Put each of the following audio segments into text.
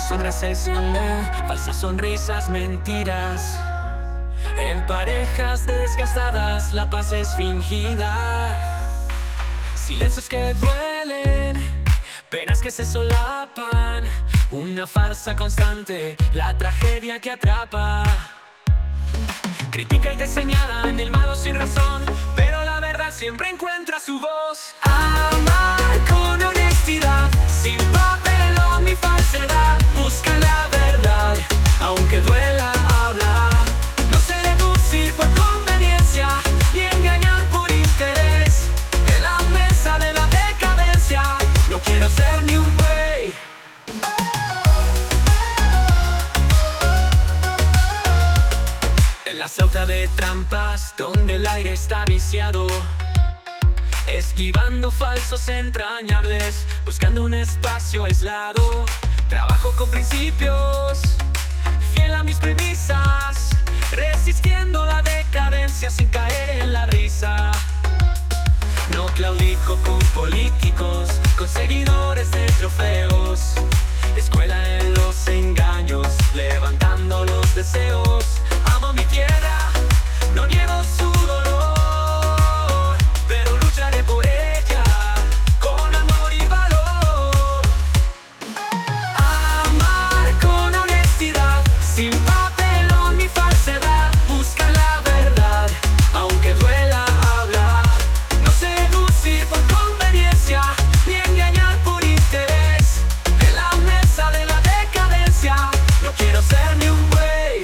sombras se esconden, falsas sonrisas, mentiras. En parejas desgastadas la paz es fingida. Silencios que duelen, penas que se solapan. Una farsa constante, la tragedia que atrapa. Critica y te señalan el malo sin razón, pero la verdad siempre encuentra su voz. Amar con honestidad, sin papelón ni falsedad. Busca la verdad, aunque duela hablar. No seducir por conveniencia, ni engañar por interés. En la mesa de la decadencia, no quiero ser ni un buey. En la ceuta de trampas, donde el aire está viciado, esquivando falsos entrañables, buscando un espacio aislado. Trabajo con principios, fiel a mis premisas, resistiendo la decadencia sin caer en la risa. No claudico con políticos, con seguidores de trofeos. Escuela en los engaños, levantando los deseos. Amo mi tierra, no niego su dolor, pero lucharé por ella con amor y valor. Amar con honestidad, sin papelón ni falsedad. Busca la verdad, aunque duela hablar. No seducir por conveniencia, ni engañar por interés. En la mesa de la decadencia, no quiero ser ni un buey.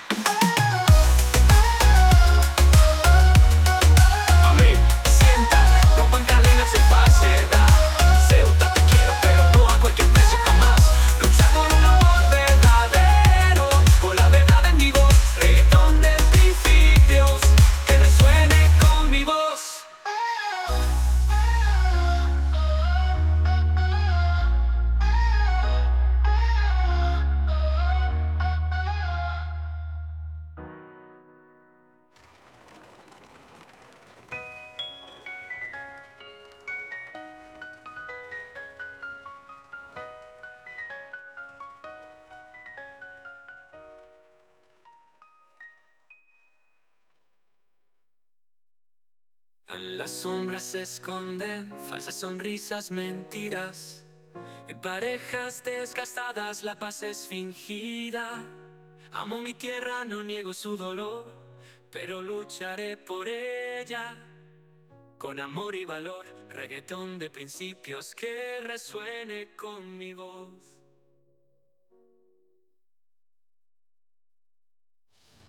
En las sombras se esconden falsas sonrisas, mentiras. En parejas desgastadas la paz es fingida. Amo mi tierra, no niego su dolor, pero lucharé por ella con amor y valor. Reggaetón de principios que resuene con mi voz.